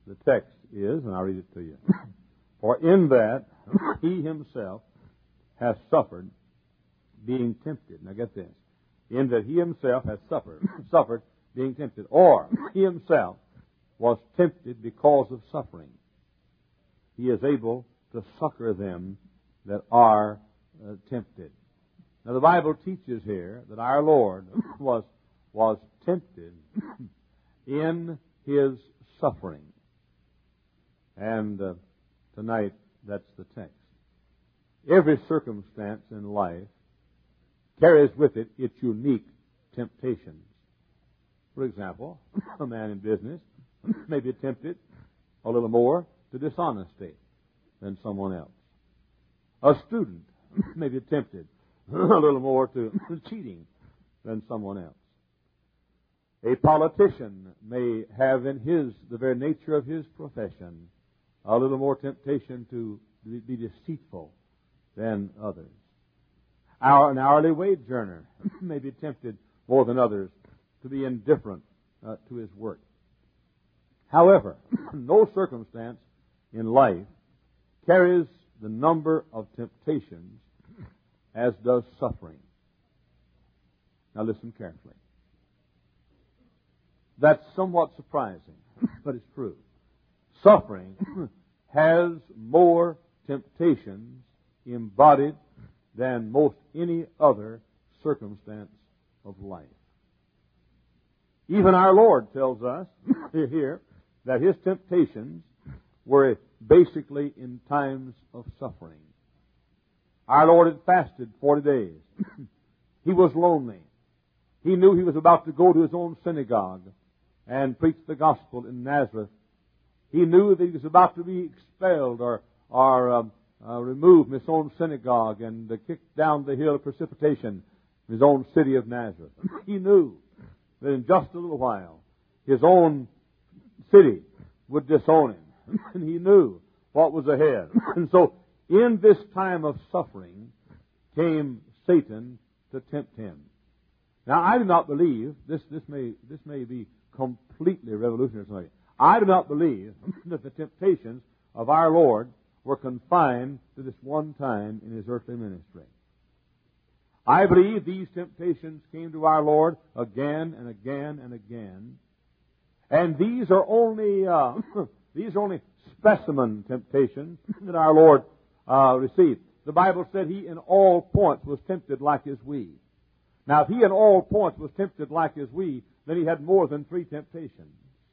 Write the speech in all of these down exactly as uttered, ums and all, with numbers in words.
the text is, and I'll read it to you. For in that he himself has suffered being tempted. Now get this. In that he himself has suffered, suffered being tempted. Or he himself was tempted because of suffering. He is able to succor them that are uh, tempted. Now the Bible teaches here that our Lord was, was tempted in his suffering. And uh, tonight, that's the text. Every circumstance in life carries with it its unique temptations. For example, a man in business may be tempted a little more to dishonesty than someone else. A student may be tempted a little more to cheating than someone else. A politician may have in his, the very nature of his profession, a little more temptation to be deceitful than others. Our, an hourly wage earner may be tempted more than others to be indifferent uh, to his work. However, no circumstance in life carries the number of temptations as does suffering. Now listen carefully. That's somewhat surprising, but it's true. Suffering has more temptations embodied than most any other circumstance of life. Even our Lord tells us here that his temptations were basically in times of suffering. Our Lord had fasted forty days. He was lonely. He knew he was about to go to his own synagogue and preach the gospel in Nazareth. He knew that he was about to be expelled or, or um, uh, removed from his own synagogue and uh, kicked down the hill of precipitation in his own city of Nazareth. He knew that in just a little while his own city would disown him. And he knew what was ahead. And so in this time of suffering came Satan to tempt him. Now I do not believe, this, this, may, this may be completely revolutionary. I do not believe that the temptations of our Lord were confined to this one time in his earthly ministry. I believe these temptations came to our Lord again and again and again. And these are only uh, these are only specimen temptations that our Lord uh, received. The Bible said he in all points was tempted like as we. Now, if he in all points was tempted like as we, then he had more than three temptations.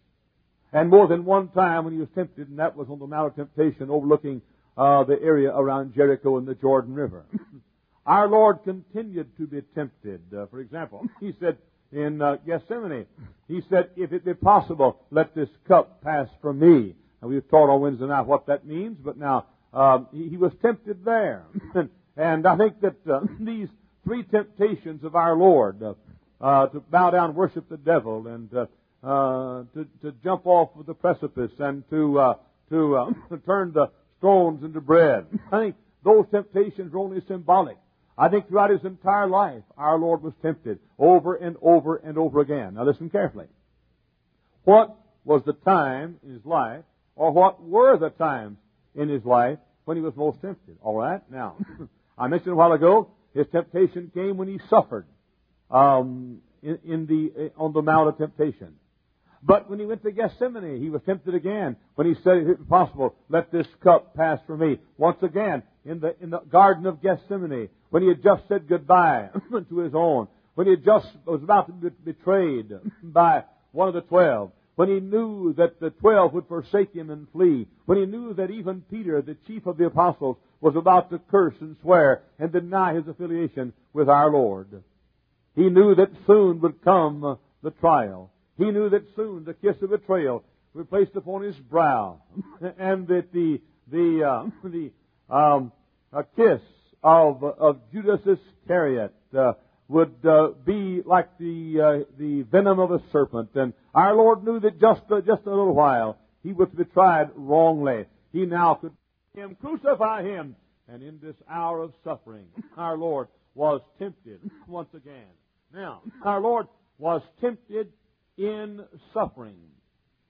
And more than one time when he was tempted, and that was on the Mount of Temptation overlooking uh, the area around Jericho and the Jordan River. Our Lord continued to be tempted. Uh, for example, he said in uh, Gethsemane, he said, if it be possible, let this cup pass from me. And we've taught on Wednesday night what that means, but now um, he, he was tempted there. and, and I think that uh, these three temptations of our Lord, uh, uh, to bow down and worship the devil, and uh, uh, to, to jump off of the precipice, and to uh, to uh, turn the stones into bread. I think those temptations were only symbolic. I think throughout his entire life, our Lord was tempted over and over and over again. Now listen carefully. What was the time in his life, or what were the times in his life when he was most tempted? All right? Now, I mentioned a while ago, his temptation came when he suffered um, in, in the on the Mount of Temptation. But when he went to Gethsemane, he was tempted again when he said, if it be possible, let this cup pass from me. Once again, in the in the Garden of Gethsemane, when he had just said goodbye to his own, when he had just was about to be betrayed by one of the twelve, when he knew that the twelve would forsake him and flee, when he knew that even Peter, the chief of the apostles, was about to curse and swear and deny his affiliation with our Lord. He knew that soon would come the trial. He knew that soon the kiss of betrayal would be placed upon his brow, and that the the uh, the um, a kiss of of Judas Iscariot uh, would uh, be like the uh, the venom of a serpent. And our Lord knew that just uh, just a little while he was to be tried wrongly. He now could him crucify him. And in this hour of suffering, our Lord was tempted once again. Now, our Lord was tempted in suffering.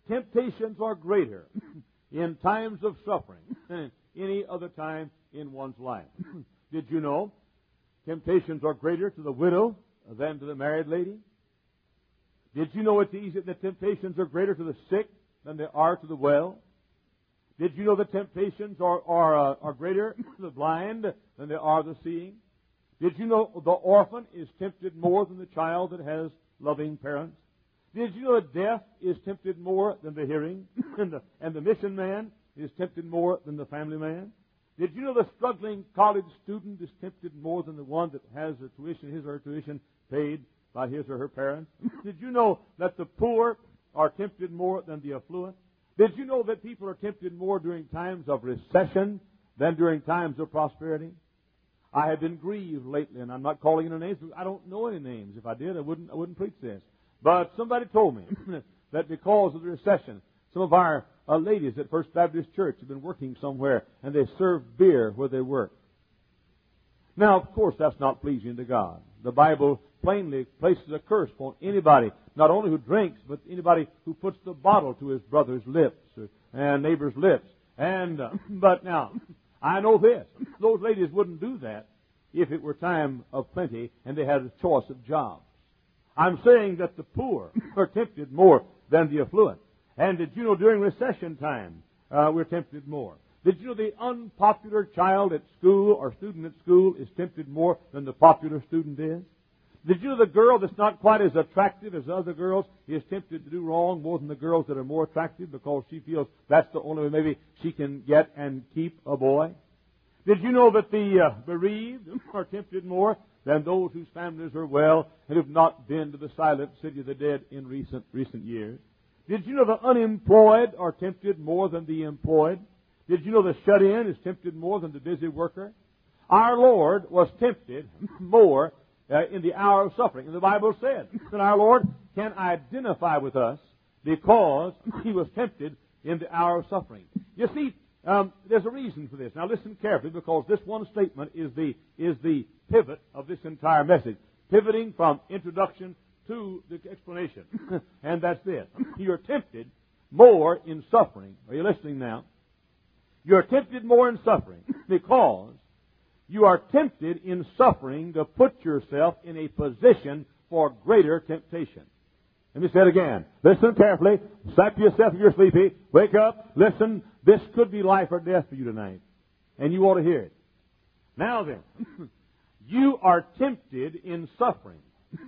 temptations are greater in times of suffering than any other time in one's life. Did you know temptations are greater to the widow than to the married lady? Did you know it's easy that temptations are greater to the sick than they are to the well? Did you know that temptations are are, uh, are greater to the blind than they are the seeing? Did you know the orphan is tempted more than the child that has loving parents? Did you know the deaf is tempted more than the hearing? and, the, and the mission man is tempted more than the family man? Did you know the struggling college student is tempted more than the one that has the tuition, his or her tuition paid by his or her parents? Did you know that the poor are tempted more than the affluent? Did you know that people are tempted more during times of recession than during times of prosperity? I have been grieved lately, and I'm not calling any names. I don't know any names. If I did, I wouldn't I wouldn't preach this. But somebody told me that because of the recession, some of our uh, ladies at First Baptist Church have been working somewhere, and they serve beer where they work. Now, of course, that's not pleasing to God. The Bible plainly places a curse upon anybody, not only who drinks, but anybody who puts the bottle to his brother's lips or, and neighbor's lips. And uh, but now, I know this. Those ladies wouldn't do that if it were time of plenty and they had a choice of jobs. I'm saying that the poor are tempted more than the affluent. And did you know during recession time, uh, we're tempted more? Did you know the unpopular child at school or student at school is tempted more than the popular student is? Did you know the girl that's not quite as attractive as other girls is tempted to do wrong more than the girls that are more attractive because she feels that's the only way maybe she can get and keep a boy? Did you know that the uh, bereaved are tempted more than those whose families are well and have not been to the silent city of the dead in recent recent years? Did you know the unemployed are tempted more than the employed? Did you know the shut-in is tempted more than the busy worker? Our Lord was tempted more uh, in the hour of suffering. And the Bible said that our Lord can identify with us because He was tempted in the hour of suffering. You see, um, there's a reason for this. Now listen carefully, because this one statement is the is the pivot of this entire message, pivoting from introduction to the explanation. And that's this. You're tempted more in suffering. Are you listening now? You're tempted more in suffering because you are tempted in suffering to put yourself in a position for greater temptation. Let me say it again. Listen carefully. Slap yourself if you're sleepy. Wake up. Listen. This could be life or death for you tonight. And you ought to hear it. Now then, you are tempted in suffering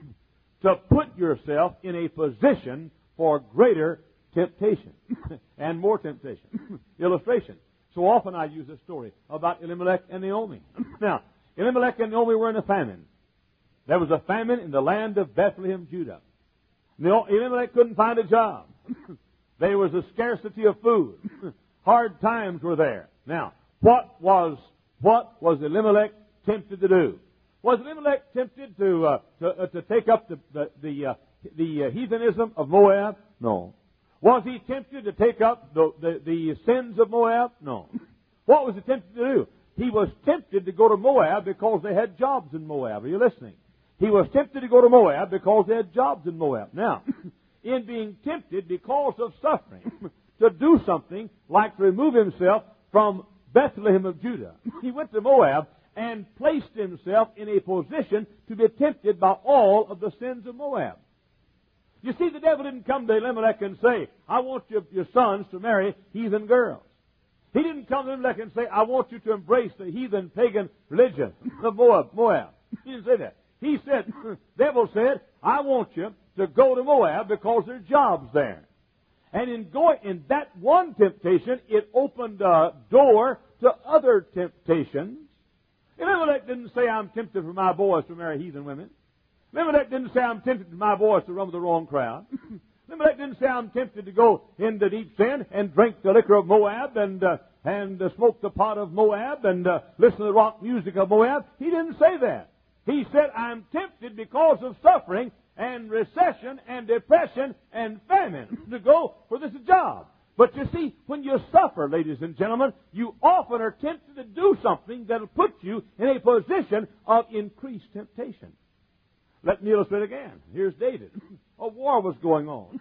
to put yourself in a position for greater temptation and more temptation. Illustration. So often I use this story about Elimelech and Naomi. Now, Elimelech and Naomi were in a famine. There was a famine in the land of Bethlehem, Judah. Elimelech couldn't find a job. There was a scarcity of food. Hard times were there. Now, what was what was Elimelech tempted to do? Was Elimelech tempted to uh, to, uh, to take up the the the, uh, the uh, heathenism of Moab? No. Was he tempted to take up the, the, the sins of Moab? No. What was he tempted to do? He was tempted to go to Moab because they had jobs in Moab. Are you listening? He was tempted to go to Moab because they had jobs in Moab. Now, in being tempted because of suffering to do something like to remove himself from Bethlehem of Judah, he went to Moab and placed himself in a position to be tempted by all of the sins of Moab. You see, the devil didn't come to Elimelech and say, I want your, your sons to marry heathen girls. He didn't come to Elimelech and say, I want you to embrace the heathen pagan religion of Moab. Moab. He didn't say that. He said, the devil said, I want you to go to Moab because there are jobs there. And in going in that one temptation, it opened a door to other temptations. Elimelech didn't say, I'm tempted for my boys to marry heathen women. Elimelech didn't say, I'm tempted for my boys to run with the wrong crowd. Elimelech didn't say, I'm tempted to go into deep sin and drink the liquor of Moab and uh, and uh, smoke the pot of Moab and uh, listen to the rock music of Moab. He didn't say that. He said, I'm tempted because of suffering and recession and depression and famine to go for this job. But you see, when you suffer, ladies and gentlemen, you often are tempted to do something that will put you in a position of increased temptation. Let me illustrate again. Here's David. A war was going on.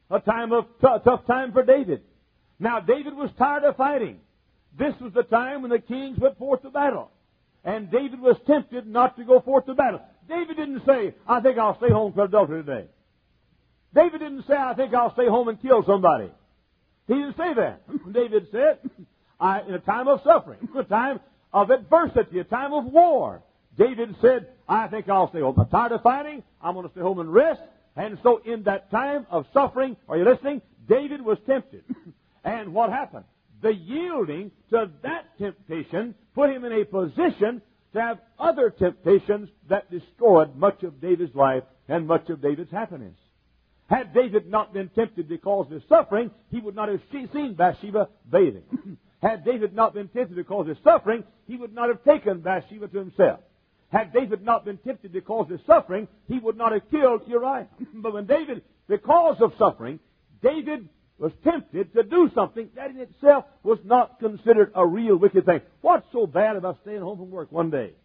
a time of t- tough time for David. Now, David was tired of fighting. This was the time when the kings went forth to battle. And David was tempted not to go forth to battle. David didn't say, I think I'll stay home for adultery today. David didn't say, I think I'll stay home and kill somebody. He didn't say that. David said, I, in a time of suffering, a time of adversity, a time of war, David said, I think I'll stay home. I'm tired of fighting. I'm going to stay home and rest. And so in that time of suffering, are you listening? David was tempted. And what happened? The yielding to that temptation put him in a position to have other temptations that destroyed much of David's life and much of David's happiness. Had David not been tempted because of his suffering, he would not have seen Bathsheba bathing. Had David not been tempted because of his suffering, he would not have taken Bathsheba to himself. Had David not been tempted because of his suffering, he would not have killed Uriah. But when David, because of suffering, David was tempted to do something that in itself was not considered a real wicked thing. What's so bad about staying home from work one day?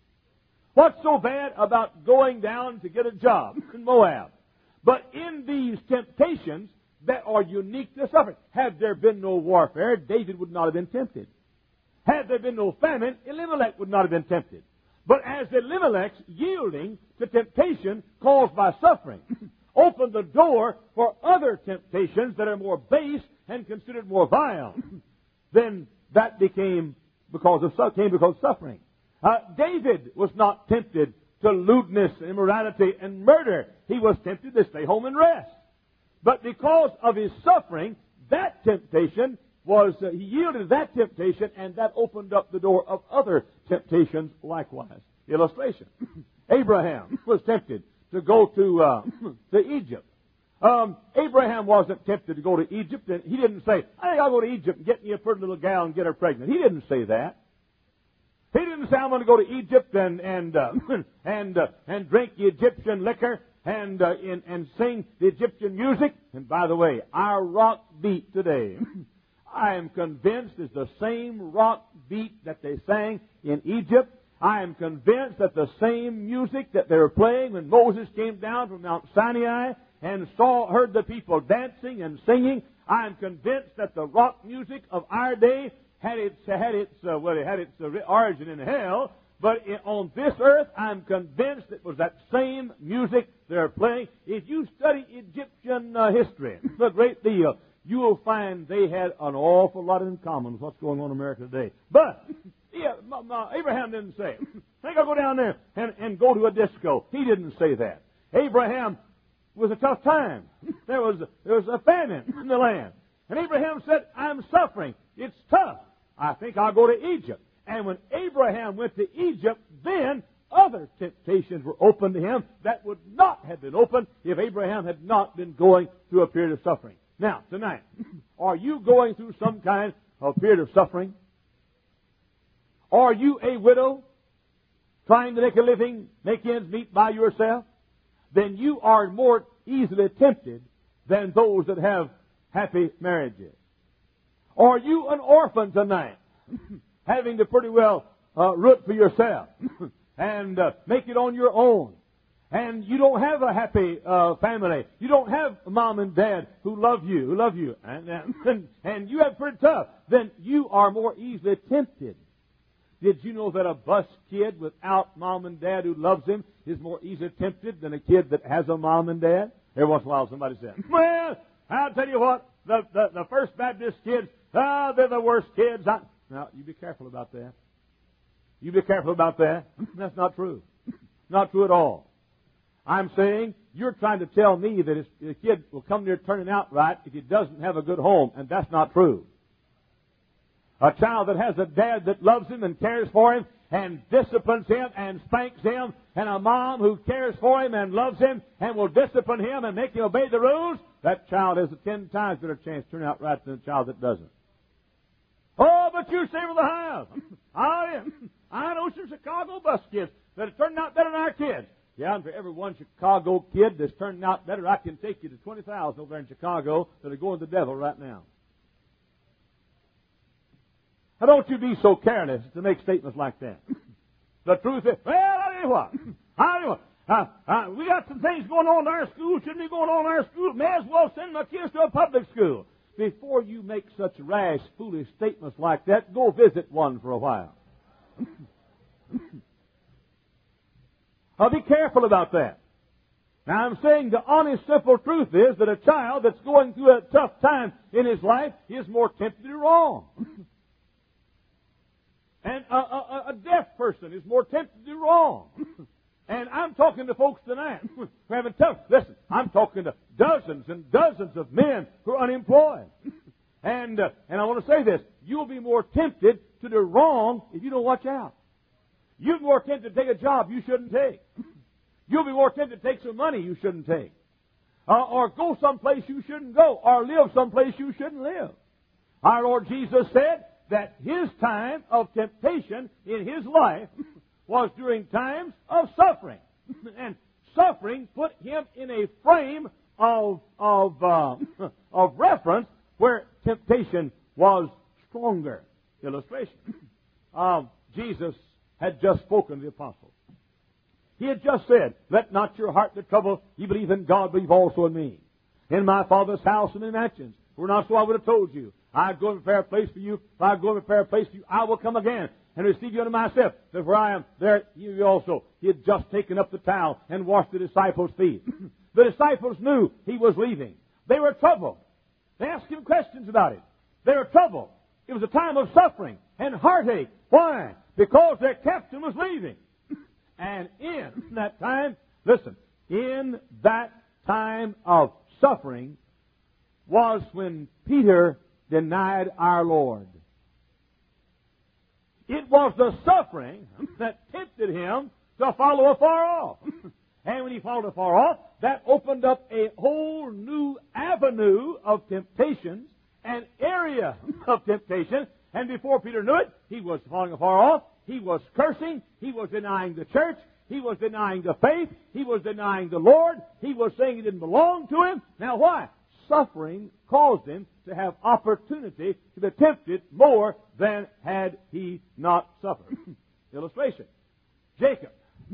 What's so bad about going down to get a job in Moab? But in these temptations that are unique to suffering, had there been no warfare, David would not have been tempted. Had there been no famine, Elimelech would not have been tempted. But as Elimelech's yielding to temptation caused by suffering opened the door for other temptations that are more base and considered more vile, then that became because of came because of suffering. Uh, David was not tempted to lewdness, immorality, and murder. He was tempted to stay home and rest. But because of his suffering, that temptation was, uh, he yielded to that temptation, and that opened up the door of other temptations likewise. Illustration. Abraham was tempted to go to, uh, to Egypt. Um, Abraham wasn't tempted to go to Egypt, and he didn't say, I think I'll go to Egypt and get me a pretty little gal and get her pregnant. He didn't say that. He didn't say, I'm going to go to Egypt and and uh, and uh, and drink the Egyptian liquor and, uh, and and sing the Egyptian music. And by the way, our rock beat today, I am convinced, is the same rock beat that they sang in Egypt. I am convinced that the same music that they were playing when Moses came down from Mount Sinai and saw heard the people dancing and singing. I am convinced that the rock music of our day had its had its uh, well, it had its uh, origin in hell, but in, on this earth, I'm convinced it was that same music they're playing. If you study Egyptian uh, history a great deal, you will find they had an awful lot in common with what's going on in America today. But yeah, my, my, Abraham didn't say, "I think I'll go down there and, and go to a disco." He didn't say that. Abraham was a tough time. There was there was a famine in the land, and Abraham said, "I'm suffering. It's tough. I think I'll go to Egypt." And when Abraham went to Egypt, then other temptations were open to him that would not have been open if Abraham had not been going through a period of suffering. Now, tonight, are you going through some kind of period of suffering? Are you a widow trying to make a living, make ends meet by yourself? Then you are more easily tempted than those that have happy marriages. Are you an orphan tonight, having to pretty well uh, root for yourself and uh, make it on your own? And you don't have a happy uh, family. You don't have mom and dad who love you, who love you, and and, and you have it pretty tough. Then you are more easily tempted. Did you know that a bus kid without mom and dad who loves him is more easily tempted than a kid that has a mom and dad? Every once in a while somebody says, "Well, I'll tell you what, the the, the First Baptist kids, ah, they're the worst kids." I... Now, you be careful about that. You be careful about that. That's not true. Not true at all. I'm saying you're trying to tell me that a kid will come near turning out right if he doesn't have a good home, and that's not true. A child that has a dad that loves him and cares for him and disciplines him and spanks him, and a mom who cares for him and loves him and will discipline him and make him obey the rules, that child has a ten times better chance to turn out right than a child that doesn't. Oh, but you say with the hive. I, I know some Chicago bus kids that have turned out better than our kids. Yeah, and for every one Chicago kid that's turning out better, I can take you to twenty thousand over there in Chicago that are going to the devil right now. Now, don't you be so careless to make statements like that. The truth is, well, I tell you what, I tell you what, uh, uh, we got some things going on in our school. Shouldn't be going on in our school. May as well send my kids to a public school. Before you make such rash, foolish statements like that, go visit one for a while. Now be careful about that. Now I'm saying the honest, simple truth is that a child that's going through a tough time in his life is more tempted to do wrong. And a, a, a deaf person is more tempted to do wrong. And I'm talking to folks tonight who are having tough. Listen, I'm talking to dozens and dozens of men who are unemployed. And uh, and I want to say this: you'll be more tempted to do wrong if you don't watch out. You'll be more tempted to take a job you shouldn't take. You'll be more tempted to take some money you shouldn't take, uh, or go someplace you shouldn't go, or live someplace you shouldn't live. Our Lord Jesus said that His time of temptation in His life was during times of suffering. And suffering put Him in a frame of of uh, of reference where temptation was stronger. Illustration. Um, Jesus had just spoken to the apostles. He had just said, "Let not your heart be troubled. You believe in God, believe also in me. In my Father's house and in mansions. Were not so, I would have told you. I go and prepare a place for you. If I go and prepare a place for you, I will come again and receive you unto myself. That where I am, there you also." He had just taken up the towel and washed the disciples' feet. The disciples knew He was leaving. They were troubled. They asked Him questions about it. They were troubled. It was a time of suffering and heartache. Why? Because their captain was leaving. And in that time, listen, in that time of suffering was when Peter denied our Lord. It was the suffering that tempted him to follow afar off. And when he followed afar off, that opened up a whole new avenue of temptations, an area of temptation. And before Peter knew it, he was falling afar off. He was cursing. He was denying the church. He was denying the faith. He was denying the Lord. He was saying He didn't belong to Him. Now why? Suffering caused him to have opportunity to be tempted more than had he not suffered. Illustration. Jacob.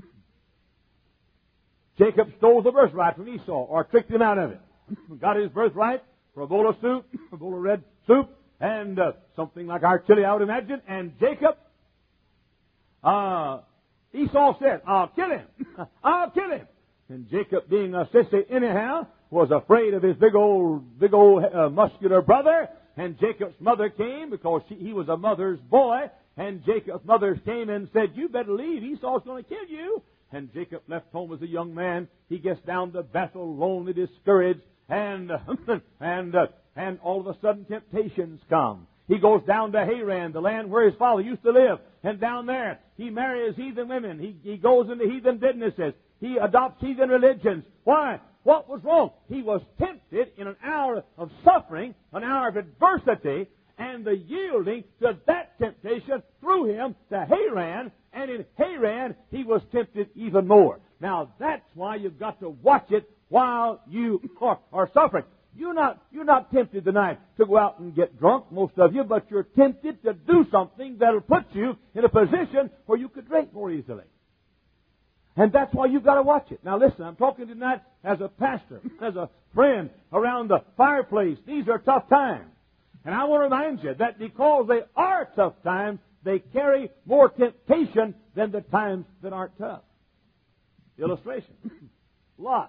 Jacob stole the birthright from Esau, or tricked him out of it. Got his birthright for a bowl of soup, a bowl of red soup, and uh, something like our chili, I would imagine. And Jacob, uh, Esau said, "I'll kill him. I'll kill him." And Jacob, being a sissy anyhow, was afraid of his big old, big old uh, muscular brother. And Jacob's mother came because she, he was a mother's boy. And Jacob's mother came and said, "You better leave. Esau's going to kill you." And Jacob left home as a young man. He gets down to Bethel, lonely, discouraged, and and uh, and all of a sudden temptations come. He goes down to Haran, the land where his father used to live, and down there he marries heathen women. He he goes into heathen businesses. He adopts heathen religions. Why? What was wrong? He was tempted in an hour of suffering, an hour of adversity, and the yielding to that temptation threw him to Haran, and in Haran he was tempted even more. Now that's why you've got to watch it while you are, are suffering. You're not, you're not tempted tonight to go out and get drunk, most of you, but you're tempted to do something that'll put you in a position where you could drink more easily. And that's why you've got to watch it. Now listen, I'm talking tonight as a pastor, as a friend around the fireplace. These are tough times. And I want to remind you that because they are tough times, they carry more temptation than the times that aren't tough. Illustration. Lot.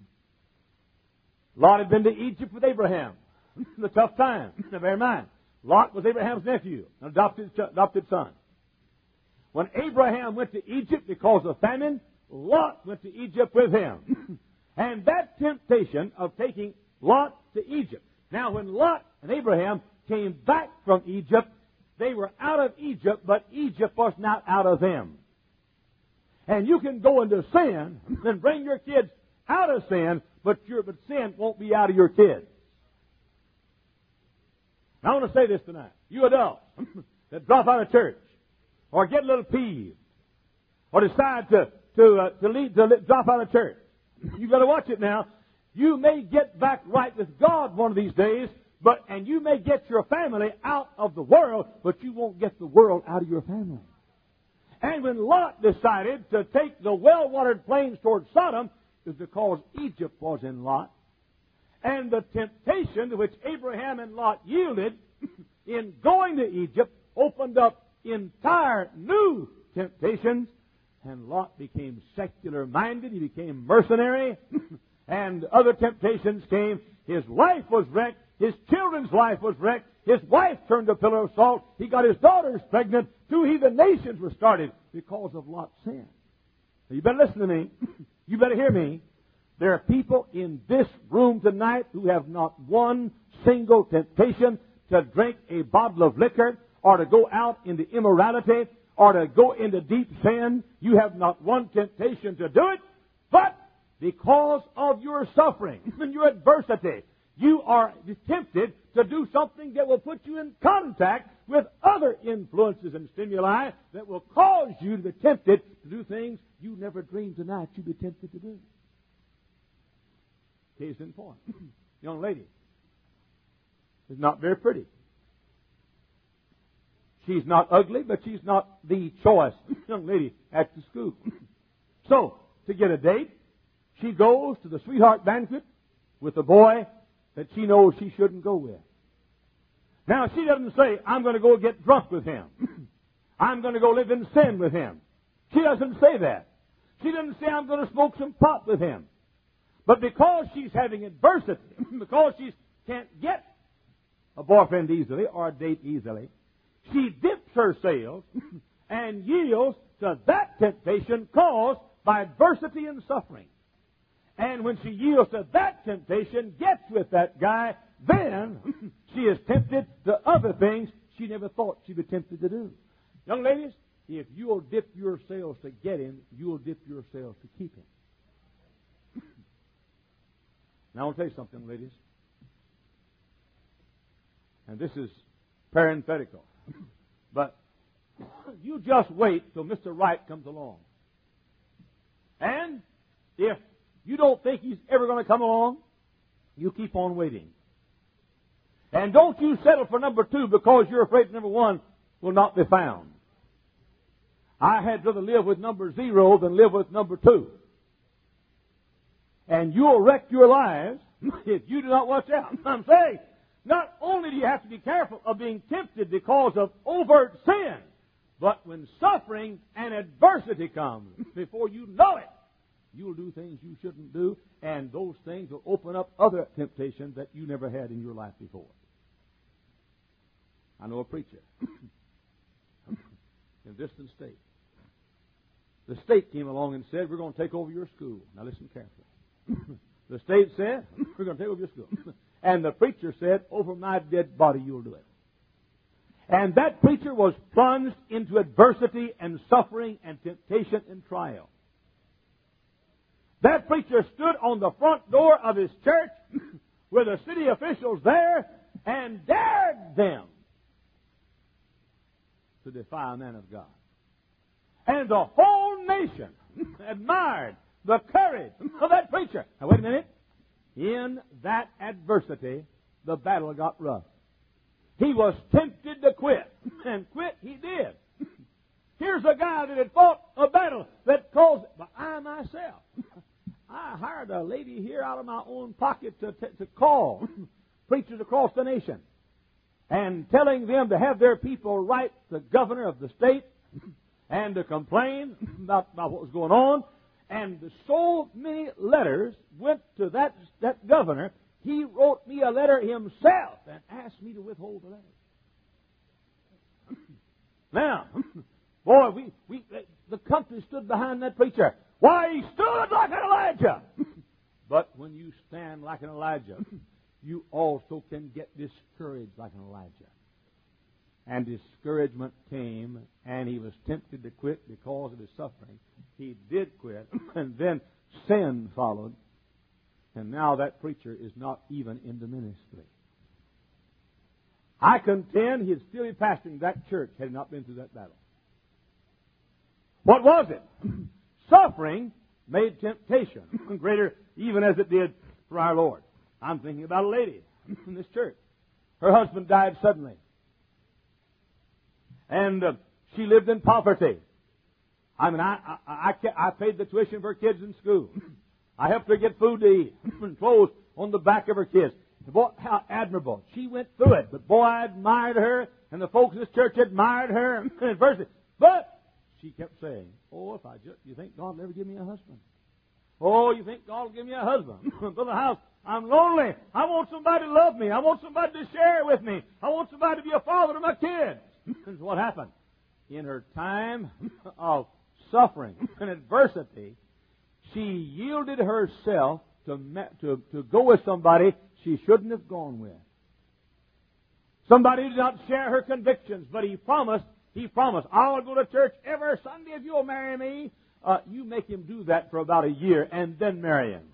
Lot had been to Egypt with Abraham. The tough time. Now bear in mind, Lot was Abraham's nephew, an adopted, adopted son. When Abraham went to Egypt because of famine, Lot went to Egypt with him. And that temptation of taking Lot to Egypt. Now when Lot and Abraham came back from Egypt, they were out of Egypt, but Egypt was not out of them. And you can go into sin and bring your kids out of sin, but your but sin won't be out of your kids. Now, I want to say this tonight. You adults that drop out of church, or get a little peeved, or decide to to uh, to lead to drop out of church, you've got to watch it now. You may get back right with God one of these days, but and you may get your family out of the world, but you won't get the world out of your family. And when Lot decided to take the well-watered plains towards Sodom, it was because Egypt was in Lot. And the temptation to which Abraham and Lot yielded in going to Egypt opened up entire new temptations. And Lot became secular-minded. He became mercenary. And other temptations came. His life was wrecked. His children's life was wrecked. His wife turned a pillar of salt. He got his daughters pregnant. Two heathen nations were started because of Lot's sin. Now, you better listen to me. You better hear me. There are people in this room tonight who have not one single temptation to drink a bottle of liquor or to go out into immorality or to go into deep sin. You have not one temptation to do it, but because of your suffering and your adversity, you are tempted to do something that will put you in contact with other influences and stimuli that will cause you to be tempted to do things you never dreamed tonight you'd be tempted to do. Case in point. Young lady is not very pretty. She's not ugly, but she's not the choice young lady at the school. So, to get a date, she goes to the sweetheart banquet with a boy that she knows she shouldn't go with. Now, she doesn't say, I'm going to go get drunk with him. I'm going to go live in sin with him. She doesn't say that. She doesn't say, I'm going to smoke some pot with him. But because she's having adversity, because she can't get a boyfriend easily or a date easily, she dips her sails and yields to that temptation caused by adversity and suffering. And when she yields to that temptation, gets with that guy, then she is tempted to other things she never thought she'd be tempted to do. Young ladies, if you'll dip your sails to get him, you'll dip your sails to keep him. Now, I'll tell you something, ladies. And this is parenthetical. But you just wait till Mister Right comes along. And if you don't think he's ever going to come along, you keep on waiting. And don't you settle for number two because you're afraid number one will not be found. I had rather live with number zero than live with number two. And you'll wreck your lives if you do not watch out. I'm saying, not only do you have to be careful of being tempted because of overt sin, but when suffering and adversity comes, before you know it, you'll do things you shouldn't do, and those things will open up other temptations that you never had in your life before. I know a preacher in a distant state. The state came along and said, we're going to take over your school. Now listen carefully. The state said, we're going to take over your school. And the preacher said, over my dead body you'll do it. And that preacher was plunged into adversity and suffering and temptation and trial. That preacher stood on the front door of his church with the city officials there and dared them to defy a man of God. And the whole nation admired the courage of that preacher. Now, wait a minute. In that adversity, the battle got rough. He was tempted to quit, and quit he did. Here's a guy that had fought a battle that caused, but I myself, I hired a lady here out of my own pocket to, to, to call preachers across the nation and telling them to have their people write the governor of the state and to complain about, about what was going on. And so many letters went to that, that governor, he wrote me a letter himself and asked me to withhold the letter. Now, boy, we, we the country stood behind that preacher. Why, he stood like an Elijah. But when you stand like an Elijah, you also can get discouraged like an Elijah. And discouragement came, and he was tempted to quit because of his suffering. He did quit, and then sin followed. And now that preacher is not even in the ministry. I contend he'd still be pastoring that church had he not been through that battle. What was it? Suffering made temptation greater even as it did for our Lord. I'm thinking about a lady in this church. Her husband died suddenly. And uh, she lived in poverty. I mean, I, I, I, I paid the tuition for kids in school. I helped her get food to eat and clothes on the back of her kids. Boy, how admirable. She went through it. But boy, I admired her, and the folks in this church admired her in adversity. But she kept saying, oh, if I just, you think God will ever give me a husband? Oh, you think God will give me a husband? Brother House, I'm lonely. I want somebody to love me. I want somebody to share with me. I want somebody to be a father to my kids. This is what happened. In her time of suffering and adversity, she yielded herself to, to, to go with somebody she shouldn't have gone with. Somebody who did not share her convictions, but he promised, he promised, I'll go to church every Sunday if you'll marry me. Uh, you make him do that for about a year and then marry him.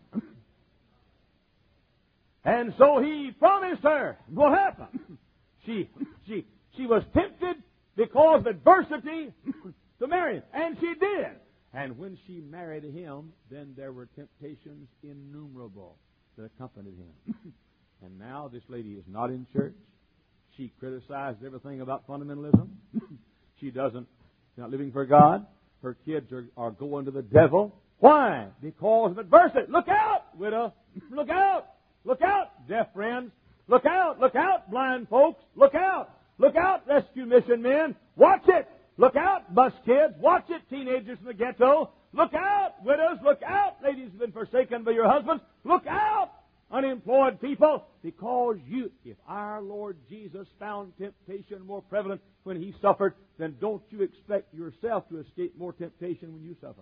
And so he promised her. What happened? She, she, she was tempted because of adversity to marry him. And she did. And when she married him, then there were temptations innumerable that accompanied him. And now this lady is not in church. She criticized everything about fundamentalism. She doesn't, she's not living for God. Her kids are, are going to the devil. Why? Because of adversity. Look out, widow. Look out. Look out, deaf friends. Look out. Look out, blind folks. Look out. Look out, rescue mission men. Watch it. Look out, bus kids. Watch it, teenagers in the ghetto. Look out, widows. Look out, ladies who've been forsaken by your husbands. Look out, unemployed people. Because you, if our Lord Jesus found temptation more prevalent when He suffered, then don't you expect yourself to escape more temptation when you suffer.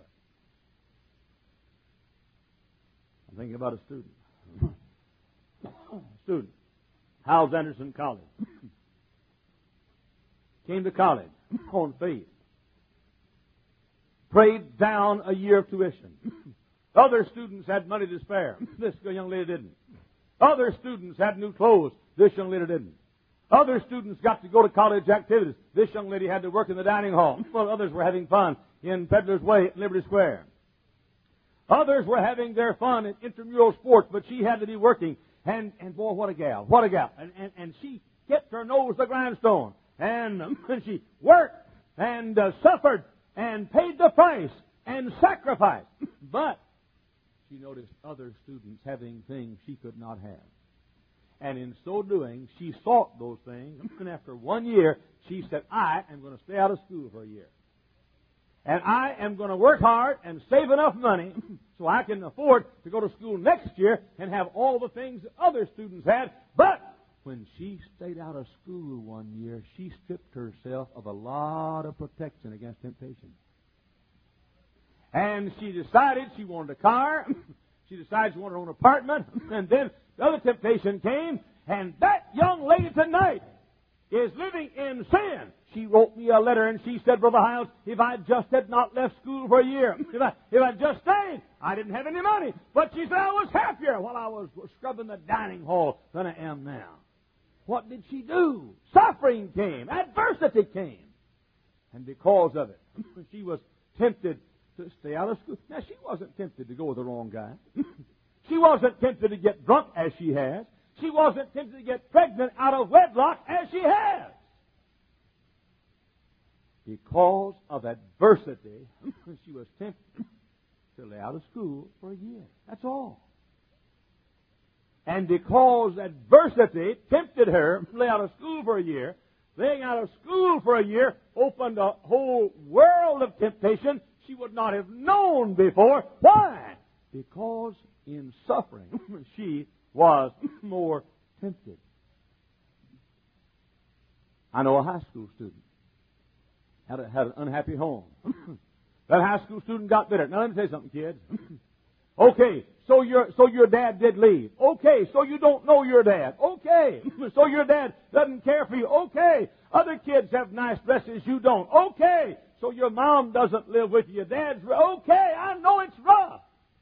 I'm thinking about a student. student. Howells Anderson College. Came to college on faith. Prayed down a year of tuition. Other students had money to spare. This young lady didn't. Other students had new clothes. This young lady didn't. Other students got to go to college activities. This young lady had to work in the dining hall. Well, others were having fun in Peddler's Way at Liberty Square. Others were having their fun in intramural sports, but she had to be working. And, and boy, what a gal. What a gal. And, and, and she kept her nose to the grindstone. And, um, and she worked and uh, suffered and paid the price and sacrificed. But she noticed other students having things she could not have. And in so doing, she sought those things. And after one year, she said, I am going to stay out of school for a year. And I am going to work hard and save enough money so I can afford to go to school next year and have all the things that other students had. But when she stayed out of school one year, she stripped herself of a lot of protection against temptation. And she decided she wanted a car. She decided she wanted her own apartment. And then the other temptation came. And that young lady tonight is living in sin. She wrote me a letter and she said, Brother Hiles, if I just had not left school for a year, if I, if I just stayed, I didn't have any money. But she said I was happier while I was scrubbing the dining hall than I am now. What did she do? Suffering came. Adversity came. And because of it, she was tempted to stay out of school. Now, she wasn't tempted to go with the wrong guy. She wasn't tempted to get drunk as she has. She wasn't tempted to get pregnant out of wedlock as she has. Because of adversity, she was tempted to lay out of school for a year. That's all. And because adversity tempted her to lay out of school for a year, laying out of school for a year opened a whole world of temptation she would not have known before. Why? Because in suffering, she was more tempted. I know a high school student had, a, had an unhappy home. That high school student got bitter. Now, let me tell you something, kids. Okay, so your so your dad did leave. Okay, so you don't know your dad. Okay, so your dad doesn't care for you. Okay, other kids have nice dresses, you don't. Okay, so your mom doesn't live with you. Your dad's okay. I know it's rough,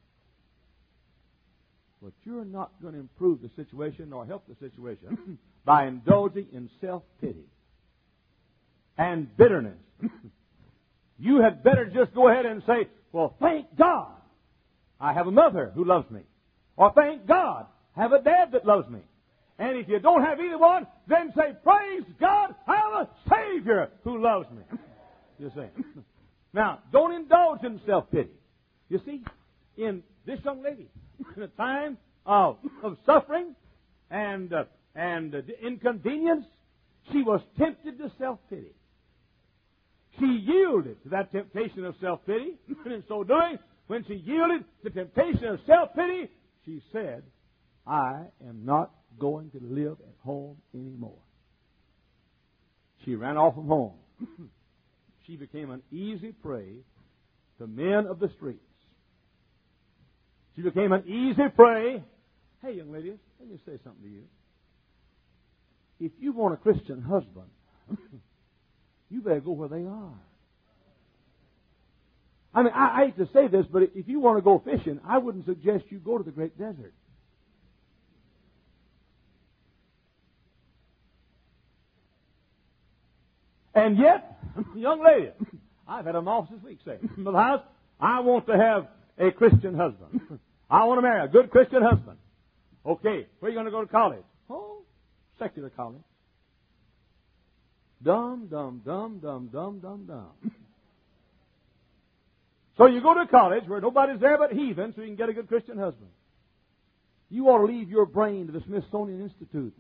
but you're not going to improve the situation or help the situation by indulging in self-pity and bitterness. You had better just go ahead and say, well, thank God I have a mother who loves me. Or thank God I have a dad that loves me. And if you don't have either one, then say, praise God, I have a Savior who loves me. You see. Now, don't indulge in self-pity. You see, in this young lady, in a time of, of suffering and, uh, and uh, inconvenience, she was tempted to self-pity. She yielded to that temptation of self-pity, and in so doing, when she yielded to the temptation of self-pity, she said, I am not going to live at home anymore. She ran off from home. She became an easy prey to men of the streets. She became an easy prey. Hey, young ladies, let me say something to you. If you want a Christian husband, you better go where they are. I mean, I, I hate to say this, but if you want to go fishing, I wouldn't suggest you go to the great desert. And yet, young lady, I've had a mouse this week say, in the house, I want to have a Christian husband. I want to marry a good Christian husband. Okay, where are you going to go to college? Oh, secular college. Dumb, dumb, dumb, dumb, dumb, dumb, dumb. So you go to college where nobody's there but heathen so you can get a good Christian husband. You ought to leave your brain to the Smithsonian Institute.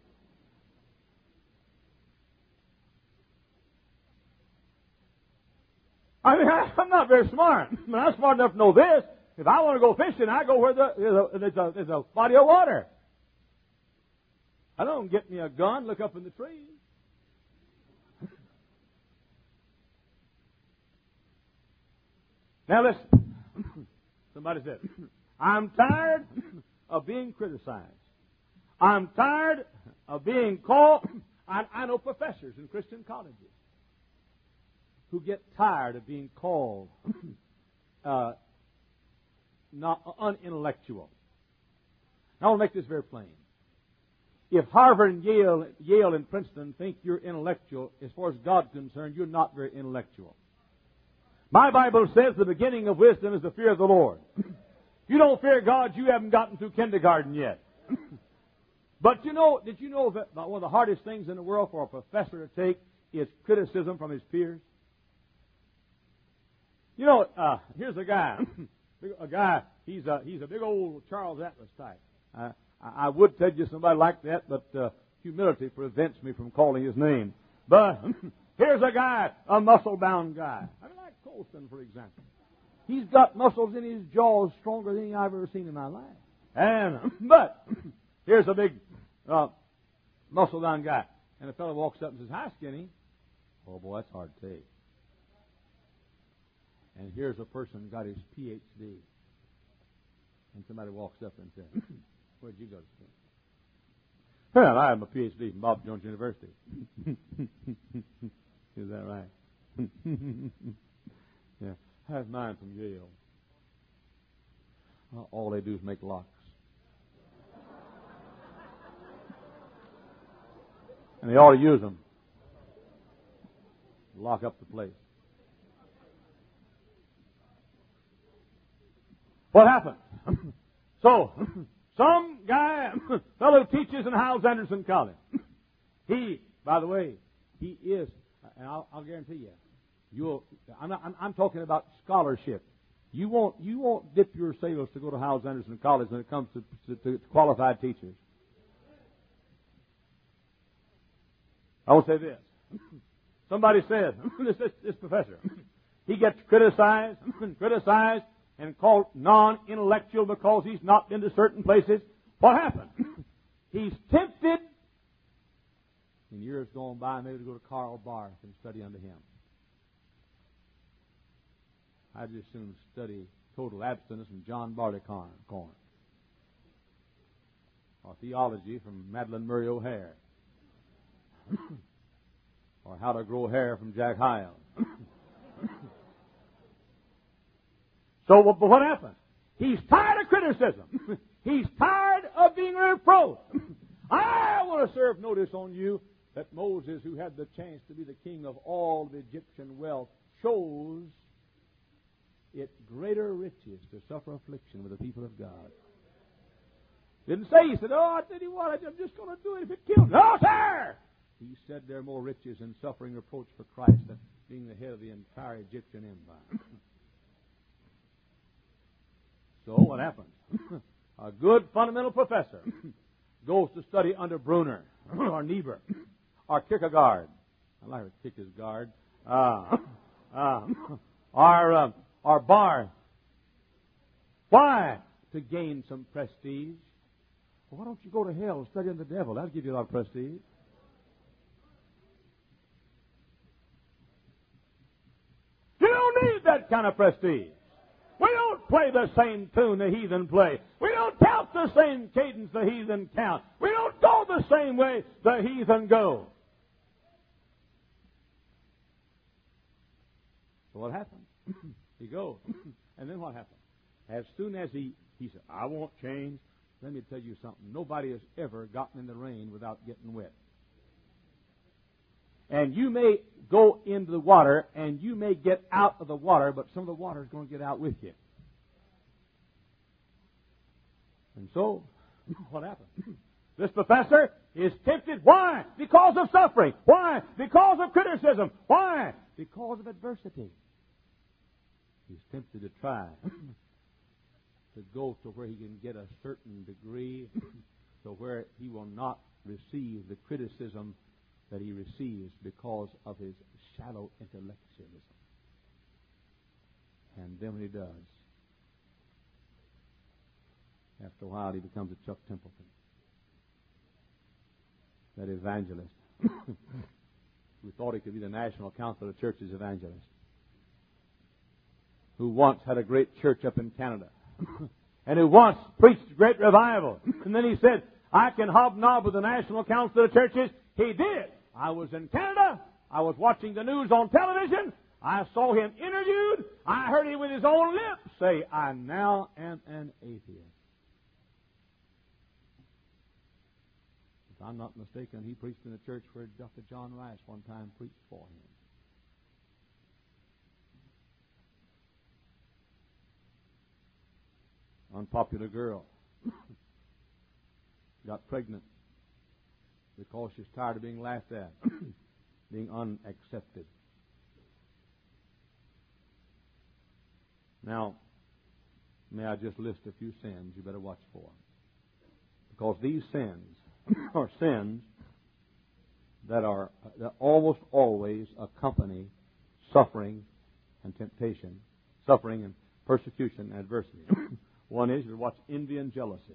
I mean, I, I'm not very smart. I mean, I'm smart enough to know this. If I want to go fishing, I go where the, there's, a, there's, a, there's a body of water. I don't get me a gun, look up in the trees. Now listen. Somebody said, I'm tired of being criticized. I'm tired of being called. I, I know professors in Christian colleges who get tired of being called uh, not unintellectual. Now, I want to make this very plain. If Harvard and Yale, Yale and Princeton think you're intellectual, as far as God's concerned, you're not very intellectual. My Bible says the beginning of wisdom is the fear of the Lord. If you don't fear God, you haven't gotten through kindergarten yet. But you know, did you know that one of the hardest things in the world for a professor to take is criticism from his peers? You know, uh, here's a guy, a guy, he's a, he's a big old Charles Atlas type. Uh, I, I would tell you somebody like that, but uh, humility prevents me from calling his name. But here's a guy, a muscle-bound guy. I mean, like Colston, for example. He's got muscles in his jaws stronger than I've ever seen in my life. And but here's a big uh, muscle-bound guy, and a fellow walks up and says, "Hi, Skinny." Oh boy, that's hard to take. And here's a person who got his P H D. And somebody walks up and says, "Where'd you go to school?" "Well, I have a P H D from Bob Jones University." Is that right? Yeah. I have mine from Yale. Well, all they do is make locks. And they ought to use them. Lock up the place. What happened? So, some guy, fellow teaches in Hyles Anderson College. He, by the way, he is, and I'll, I'll guarantee you, you'll. I'm, not, I'm, I'm talking about scholarship. You won't, you won't dip your sails to go to Hyles Anderson College when it comes to, to, to qualified teachers. I will say this. Somebody said, this, this, this professor, he gets criticized and criticized and called non-intellectual because he's not been to certain places. What happened? He's tempted in years gone by maybe to go to Karl Barth and study under him. I'd just soon study total abstinence from John Barleycorn, or theology from Madeline Murray O'Hare, or how to grow hair from Jack Hyles. So, but what happened? He's tired of criticism. He's tired of being reproached. I want to serve notice on you that Moses, who had the chance to be the king of all the Egyptian wealth, chose it greater riches to suffer affliction with the people of God. Didn't say, he said, "Oh, I tell you what, I'm just going to do it if it kills me." No, sir! He said there are more riches in suffering reproach for Christ than being the head of the entire Egyptian empire. So what happens? A good fundamental professor goes to study under Brunner or Niebuhr or Kierkegaard. I like to kick his guard. Uh, uh, or, uh, or Barth. Why? To gain some prestige. Well, why don't you go to hell and study under the devil? That'll give you a lot of prestige. You don't need that kind of prestige. We don't play the same tune the heathen play. We don't count the same cadence the heathen count. We don't go the same way the heathen go. So what happens? He goes. And then what happens? As soon as he, he said, I won't change, let me tell you something. Nobody has ever gotten in the rain without getting wet. And you may go into the water, and you may get out of the water, but some of the water is going to get out with you. And so, what happens? This professor is tempted. Why? Because of suffering. Why? Because of criticism. Why? Because of adversity. He's tempted to try to go to where he can get a certain degree, to where he will not receive the criticism that he receives because of his shallow intellectualism. And then when he does, after a while he becomes a Chuck Templeton, that evangelist who thought he could be the National Council of Churches evangelist, who once had a great church up in Canada, and who once preached great revival. And then he said, I can hobnob with the National Council of Churches. He did. I was in Canada. I was watching the news on television. I saw him interviewed. I heard him with his own lips say, I now am an atheist. If I'm not mistaken, he preached in a church where Doctor John Rice one time preached for him. Unpopular girl got pregnant because she's tired of being laughed at, being unaccepted. Now, may I just list a few sins you better watch for? Because these sins are sins that are that almost always accompany suffering and temptation, suffering and persecution and adversity. One is you watch envy and jealousy.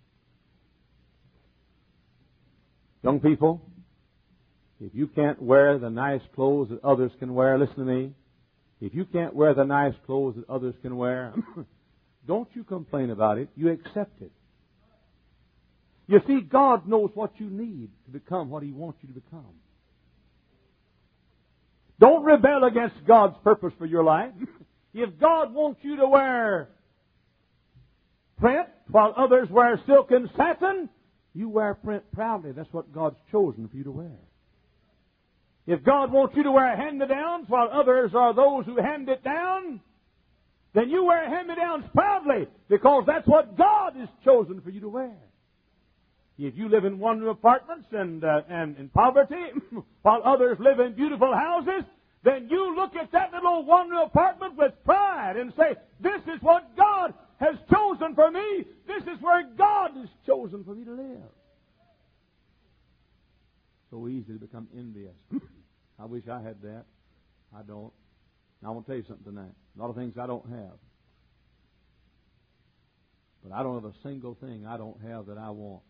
Young people, if you can't wear the nice clothes that others can wear, listen to me. If you can't wear the nice clothes that others can wear, don't you complain about it. You accept it. You see, God knows what you need to become what He wants you to become. Don't rebel against God's purpose for your life. If God wants you to wear print while others wear silk and satin, you wear print proudly. That's what God's chosen for you to wear. If God wants you to wear hand-me-downs while others are those who hand it down, then you wear hand-me-downs proudly because that's what God has chosen for you to wear. If you live in one-room apartments and, uh, and in poverty while others live in beautiful houses, then you look at that little one-room apartment with pride and say, this is what God has chosen for me. This is where God has chosen for me to live. So easy to become envious. I wish I had that. I don't. Now I want to tell you something tonight. A lot of things I don't have. But I don't have a single thing I don't have that I want.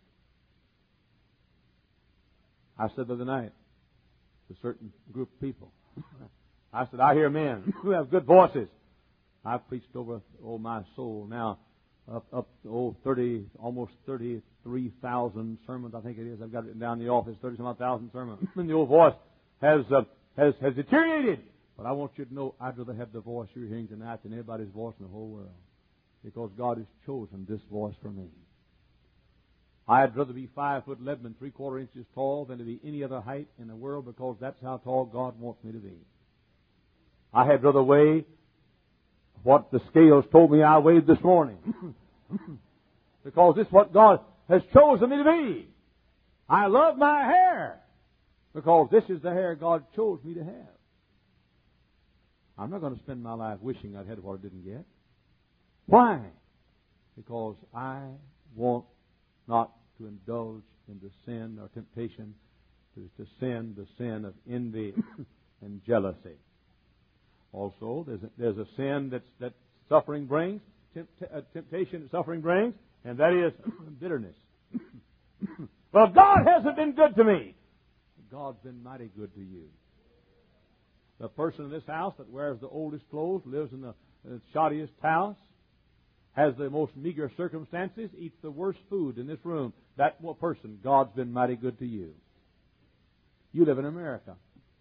I said the other night to a certain group of people, I said, I hear men who have good voices. I've preached over, oh my soul, now up, up oh, thirty, almost thirty-three thousand sermons, I think it is. I've got it written down in the office, thirty-some odd thousand sermons. And the old voice has, uh, has, has deteriorated. But I want you to know, I'd rather have the voice you're hearing tonight than anybody's voice in the whole world. Because God has chosen this voice for me. I'd rather be five foot eleven and three quarter inches tall than to be any other height in the world, because that's how tall God wants me to be. I had rather weigh what the scales told me I weighed this morning. Because this is what God has chosen me to be. I love my hair because this is the hair God chose me to have. I'm not going to spend my life wishing I'd had what I didn't get. Why? Because I want not to indulge in the sin or temptation to, to sin, the sin of envy and jealousy. Also, there's a, there's a sin that's, that suffering brings, tempt, uh, temptation that suffering brings, and that is bitterness. Well, God hasn't been good to me. God's been mighty good to you. The person in this house that wears the oldest clothes, lives in the, the shoddiest house, has the most meager circumstances, eats the worst food in this room. That person, God's been mighty good to you. You live in America.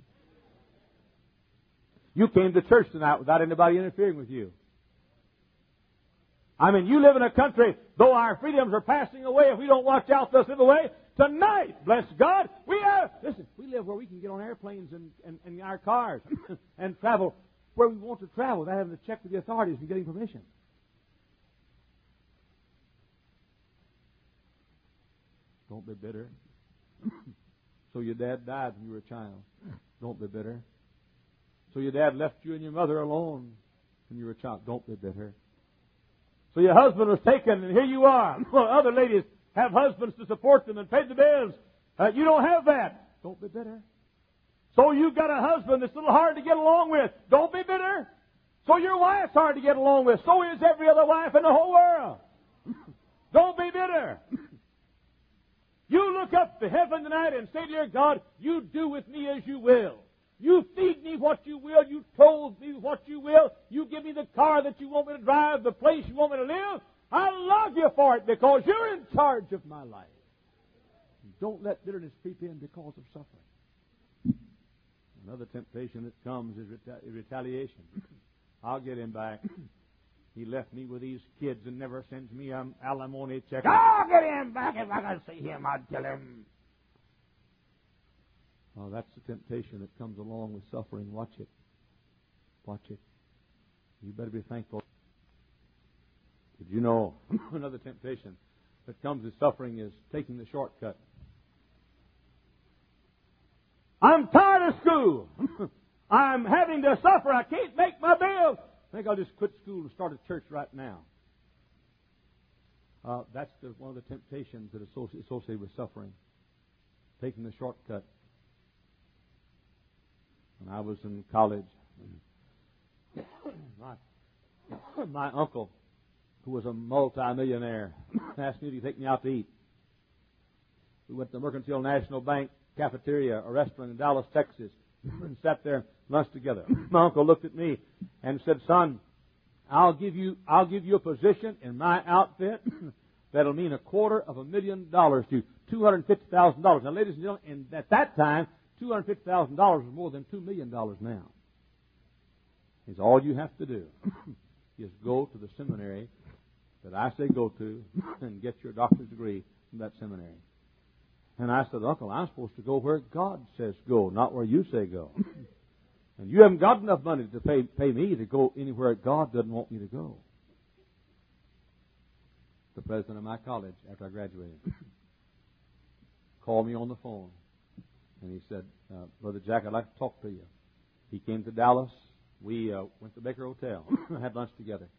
You came to church tonight without anybody interfering with you. I mean, you live in a country, though our freedoms are passing away if we don't watch out thus live away, tonight, bless God, we have, listen, we live where we can get on airplanes and, and, and our cars and travel where we want to travel without having to check with the authorities and getting permission. Don't be bitter. So your dad died when you were a child. Don't be bitter. So your dad left you and your mother alone when you were a child. Don't be bitter. So your husband was taken and here you are. Well, other ladies have husbands to support them and pay the bills. Uh, you don't have that. Don't be bitter. So you've got a husband that's a little hard to get along with. Don't be bitter. So your wife's hard to get along with. So is every other wife in the whole world. Don't be bitter. You look up to heaven tonight and say, dear God, you do with me as you will. You feed me what you will. You clothe me what you will. You give me the car that you want me to drive, the place you want me to live. I love you for it because you're in charge of my life. Don't let bitterness creep in because of suffering. Another temptation that comes is reta- retaliation. I'll get him back. He left me with these kids and never sends me an alimony check. I'll get him back. If I can see him, I'll kill him. Oh, that's the temptation that comes along with suffering. Watch it. Watch it. You better be thankful. Did you know another temptation that comes with suffering is taking the shortcut? I'm tired of school. I'm having to suffer. I can't make my bills. I think I'll just quit school and start a church right now. Uh, that's the, one of the temptations that are associated with suffering. Taking the shortcut. When I was in college, my, my uncle, who was a multi-millionaire, asked me to take me out to eat. We went to the Mercantile National Bank cafeteria, a restaurant in Dallas, Texas, and sat there and lunched together. My uncle looked at me and said, "Son, I'll give you, I'll give you a position in my outfit that'll mean a quarter of a million dollars to you, two hundred fifty thousand dollars." Now, ladies and gentlemen, and at that time, two hundred fifty thousand dollars was more than two million dollars now. Is all you have to do is go to the seminary that I say go to and get your doctor's degree from that seminary. And I said, "Uncle, I'm supposed to go where God says go, not where you say go. And you haven't got enough money to pay, pay me to go anywhere God doesn't want me to go." The president of my college, after I graduated, called me on the phone. And he said, uh, "Brother Jack, I'd like to talk to you." He came to Dallas. We uh, went to Baker Hotel. Had lunch together.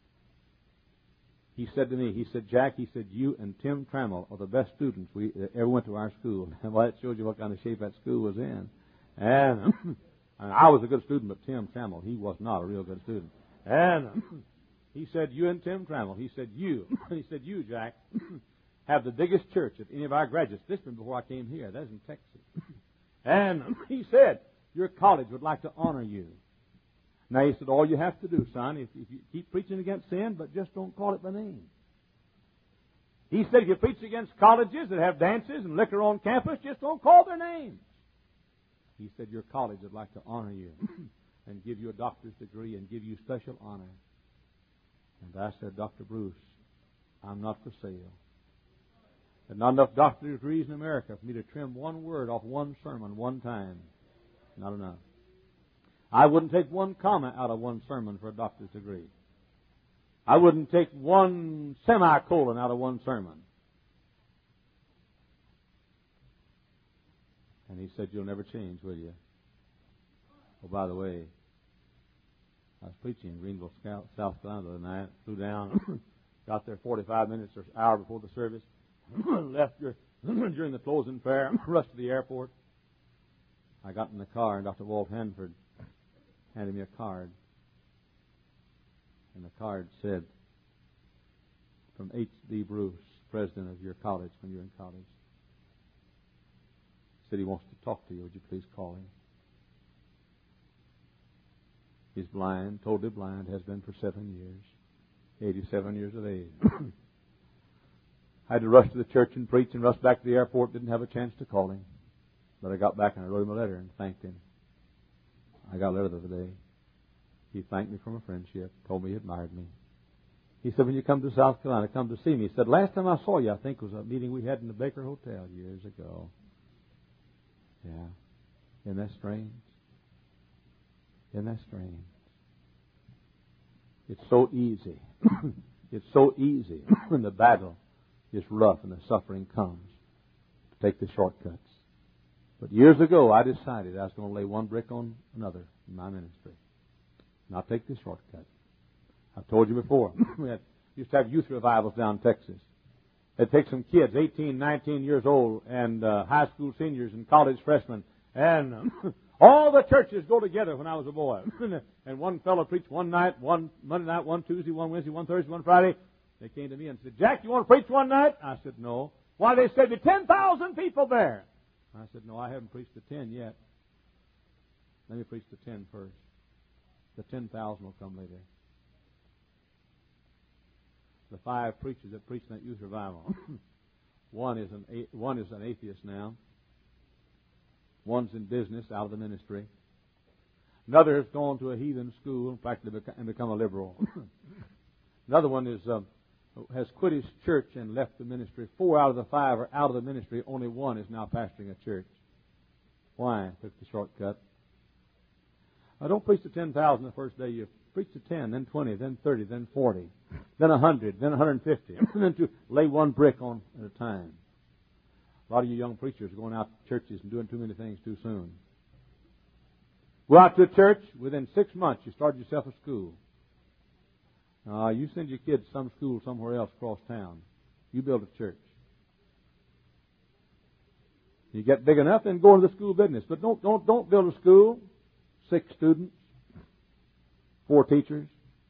He said to me, he said, "Jack," he said, "you and Tim Trammell are the best students we uh, ever went to our school." And well, that shows you what kind of shape that school was in. And I was a good student, but Tim Trammell, he was not a real good student. And he said, "You and Tim Trammell," he said, "you," he said, "you, Jack, have the biggest church of any of our graduates." This was before I came here. That's in Texas. And he said, "Your college would like to honor you." Now, he said, "All you have to do, son, if, if you keep preaching against sin, but just don't call it by name." He said, "If you preach against colleges that have dances and liquor on campus, just don't call their names." He said, "Your college would like to honor you and give you a doctor's degree and give you special honor." And I said, "Doctor Bruce, I'm not for sale. There's not enough doctorate degrees in America for me to trim one word off one sermon one time. Not enough. I wouldn't take one comma out of one sermon for a doctor's degree. I wouldn't take one semicolon out of one sermon." And he said, "You'll never change, will you?" Oh, by the way, I was preaching in Greenville, South Carolina the other night. Flew down, got there forty-five minutes or an hour before the service. Left during the closing prayer, rushed to the airport. I got in the car, and Doctor Walt Hanford handed me a card. And the card said, from H D Bruce, president of your college when you're in college. Said he wants to talk to you. Would you please call him? He's blind, totally blind, has been for seven years, eighty-seven years of age. I had to rush to the church and preach and rush back to the airport. Didn't have a chance to call him. But I got back and I wrote him a letter and thanked him. I got a letter the other day. He thanked me for my friendship, told me he admired me. He said, when you come to South Carolina, come to see me. He said, last time I saw you, I think, was a meeting we had in the Baker Hotel years ago. Yeah. Isn't that strange? Isn't that strange? It's so easy. It's so easy when the battle is rough and the suffering comes to take the shortcuts. But years ago, I decided I was going to lay one brick on another in my ministry. Not take the shortcut. I've told you before. We had, used to have youth revivals down in Texas. They'd take some kids, eighteen, nineteen years old, and uh, high school seniors and college freshmen, and um, all the churches go together when I was a boy. And one fellow preached one night, one Monday night, one Tuesday, one Wednesday, one Thursday, one Friday. They came to me and said, Jack, you want to preach one night? I said, no. Why, they said, there are ten thousand people there. I said, no, I haven't preached to ten yet. Let me preach to ten first. The ten thousand will come later. The five preachers that preached in that youth revival. one is an one is an atheist now. One's in business, out of the ministry. Another has gone to a heathen school and practically and become a liberal. Another one is um, has quit his church and left the ministry. Four out of the five are out of the ministry. Only one is now pastoring a church. Why? Took the shortcut. I don't preach to ten thousand the first day. You preach to ten, then twenty, then thirty, then forty, then a hundred, then a hundred and fifty, and then to lay one brick on at a time. A lot of you young preachers are going out to churches and doing too many things too soon. Go out to a church, within six months you start yourself a school. Uh, you send your kids to some school somewhere else across town. You build a church. You get big enough, then go into the school business. But don't don't don't build a school. Six students, four teachers.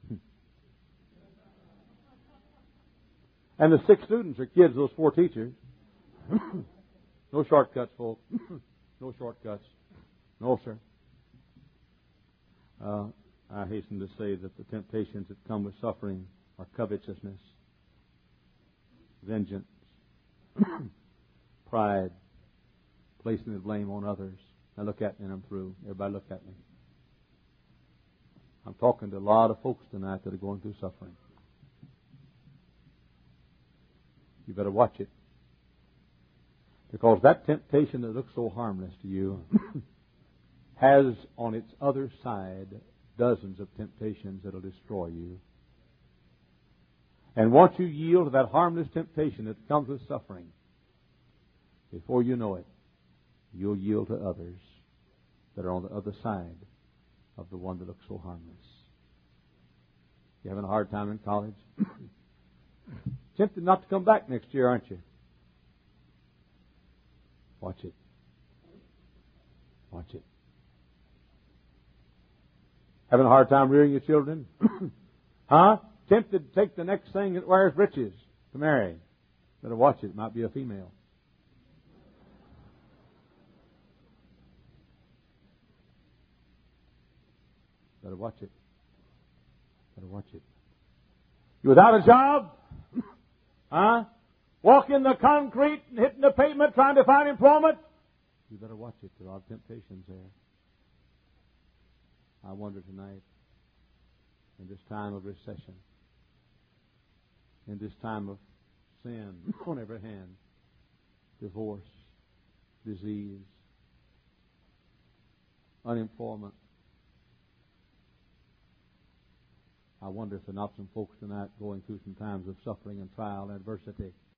And the six students are kids, those four teachers. No shortcuts, folks. No shortcuts. No, sir. Uh, I hasten to say that the temptations that come with suffering are covetousness, vengeance, pride, placing the blame on others. Now look at me and I'm through. Everybody look at me. I'm talking to a lot of folks tonight that are going through suffering. You better watch it. Because that temptation that looks so harmless to you has on its other side dozens of temptations that will destroy you. And once you yield to that harmless temptation that comes with suffering, before you know it, you'll yield to others that are on the other side of the one that looks so harmless. You having a hard time in college? Tempted not to come back next year, aren't you? Watch it. Watch it. Having a hard time rearing your children? Huh? Tempted to take the next thing that wears breeches to marry. Better watch it. It might be a female. Better watch it. Better watch it. You without a job? Huh? Walking the concrete and hitting the pavement trying to find employment? You better watch it. There are temptations there. I wonder tonight, in this time of recession, in this time of sin on every hand, divorce, disease, unemployment, I wonder if there are not some folks tonight going through some times of suffering and trial and adversity